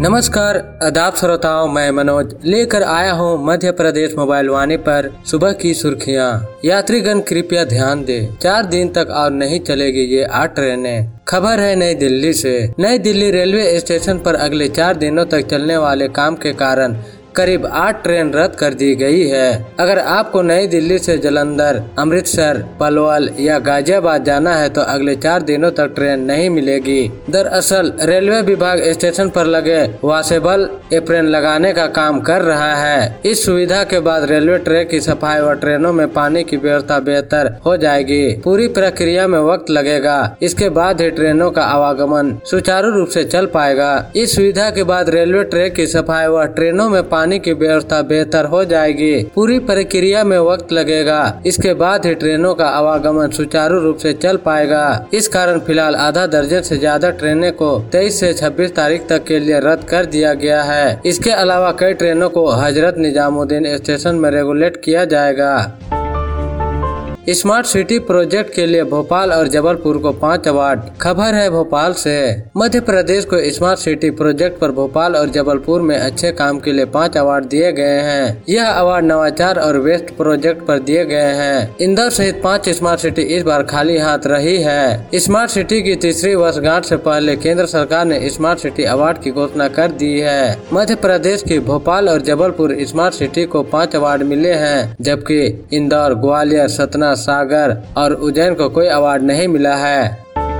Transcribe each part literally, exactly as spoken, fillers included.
नमस्कार आदाब श्रोताओं, मैं मनोज लेकर आया हूँ मध्य प्रदेश मोबाइल वाणी पर सुबह की सुर्खियाँ। यात्रीगण कृपया ध्यान दें, चार दिन तक और नहीं चलेगी ये आठ ट्रेनें। खबर है नई दिल्ली से। नई दिल्ली रेलवे स्टेशन पर अगले चार दिनों तक चलने वाले काम के कारण करीब आठ ट्रेन रद्द कर दी गई है। अगर आपको नई दिल्ली से जालंधर, अमृतसर, पलवल या गाजियाबाद जाना है तो अगले चार दिनों तक ट्रेन नहीं मिलेगी। दरअसल रेलवे विभाग स्टेशन पर लगे वॉशेबल एप्रन लगाने का काम कर रहा है। इस सुविधा के बाद रेलवे ट्रैक की सफाई व ट्रेनों में पानी की व्यवस्था बेहतर हो जाएगी। पूरी प्रक्रिया में वक्त लगेगा, इसके बाद ही ट्रेनों का आवागमन सुचारू रूप से चल पाएगा। इस सुविधा के बाद रेलवे ट्रैक की सफाई व ट्रेनों में पानी की व्यवस्था बेहतर हो जाएगी। पूरी प्रक्रिया में वक्त लगेगा, इसके बाद ही ट्रेनों का आवागमन सुचारू रूप से चल पाएगा। इस कारण फिलहाल आधा दर्जन से ज्यादा ट्रेनें को तेईस से छब्बीस तारीख तक के लिए रद्द कर दिया गया है। इसके अलावा कई ट्रेनों को हजरत निजामुद्दीन स्टेशन में रेगुलेट किया जाएगा। स्मार्ट सिटी प्रोजेक्ट के लिए भोपाल और जबलपुर को पाँच अवार्ड। खबर है भोपाल से। मध्य प्रदेश को स्मार्ट सिटी प्रोजेक्ट पर भोपाल और जबलपुर में अच्छे काम के लिए पाँच अवार्ड दिए गए हैं। यह अवार्ड नवाचार और वेस्ट प्रोजेक्ट पर दिए गए हैं। इंदौर सहित पाँच स्मार्ट सिटी इस बार खाली हाथ रही है। स्मार्ट सिटी की तीसरी वर्षगांठ से पहले केंद्र सरकार ने स्मार्ट सिटी अवार्ड की घोषणा कर दी है। मध्य प्रदेश की भोपाल और जबलपुर स्मार्ट सिटी को पाँच अवार्ड मिले हैं, जबकि इंदौर, ग्वालियर, सतना, सागर और उज्जैन को कोई अवार्ड नहीं मिला है।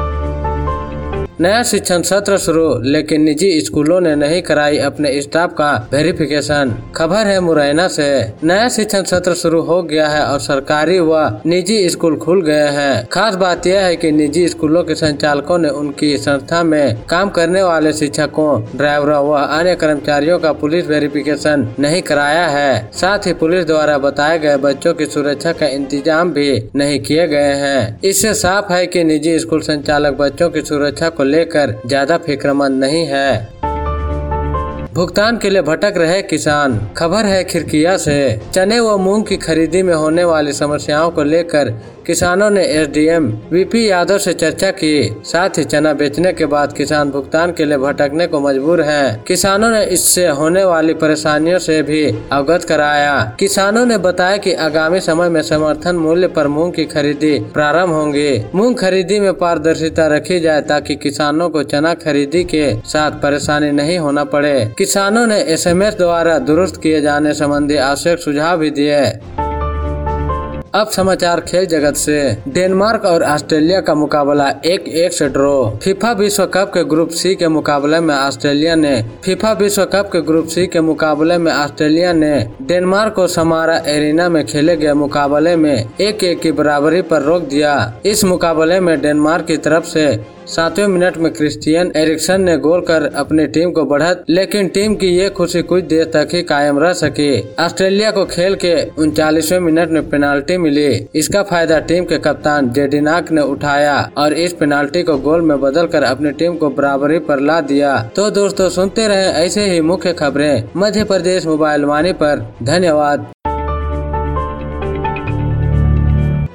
नया शिक्षण सत्र शुरू, लेकिन निजी स्कूलों ने नहीं कराई अपने स्टाफ का वेरिफिकेशन। खबर है मुरैना से। नया शिक्षण सत्र शुरू हो गया है और सरकारी व निजी स्कूल खुल गए हैं। खास बात यह है कि निजी स्कूलों के संचालकों ने उनकी संस्था में काम करने वाले शिक्षकों, ड्राइवरों व अन्य कर्मचारियों का पुलिस वेरिफिकेशन नहीं कराया है। साथ ही पुलिस द्वारा बताए गए बच्चों की सुरक्षा का इंतजाम भी नहीं किए गए हैं। इससे साफ है कि निजी स्कूल संचालक बच्चों की सुरक्षा को लेकर ज्यादा फिक्रमंद नहीं है। भुगतान के लिए भटक रहे किसान। खबर है खिरकिया से। चने व मूंग की खरीदी में होने वाली समस्याओं को लेकर किसानों ने एसडीएम वीपी यादव से चर्चा की। साथ ही चना बेचने के बाद किसान भुगतान के लिए भटकने को मजबूर हैं। किसानों ने इससे होने वाली परेशानियों से भी अवगत कराया। किसानों ने बताया कि आगामी समय में समर्थन मूल्य पर मूंग की खरीदी प्रारंभ होंगी। मूंग खरीदी में पारदर्शिता रखी जाए ताकि किसानों को चना खरीदी के साथ परेशानी नहीं होना पड़े। किसानों ने एसएमएस द्वारा दुरुस्त किए जाने संबंधी आवश्यक सुझाव भी दिए। अब समाचार खेल जगत से। डेनमार्क और ऑस्ट्रेलिया का मुकाबला एक एक से ड्रॉ। फीफा विश्व कप के ग्रुप सी के मुकाबले में ऑस्ट्रेलिया ने फीफा विश्व कप के ग्रुप सी के मुकाबले में ऑस्ट्रेलिया ने डेनमार्क को समारा एरिना में खेले गए मुकाबले में एक एक की बराबरी पर रोक दिया। इस मुकाबले में डेनमार्क की तरफ से सातवें मिनट में क्रिस्टियन एरिक्सन ने गोल कर अपनी टीम को बढ़त, लेकिन टीम की ये खुशी कुछ देर तक ही कायम रह सकी। ऑस्ट्रेलिया को खेल के उनचालीसवें मिनट में पेनाल्टी मिली। इसका फायदा टीम के कप्तान जेडिनाक ने उठाया और इस पेनाल्टी को गोल में बदलकर अपनी टीम को बराबरी पर ला दिया। तो दोस्तों, सुनते रहे ऐसे ही मुख्य खबरें मध्य प्रदेश मोबाइल वाणी पर। धन्यवाद।